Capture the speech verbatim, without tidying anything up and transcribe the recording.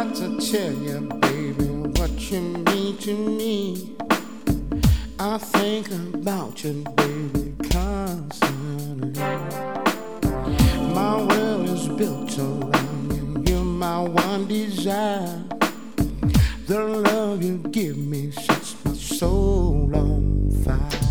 to tell you, baby, what you mean to me. I think about you, baby, constantly. My world is built around you. You're my one desire. The love you give me sets my soul on fire.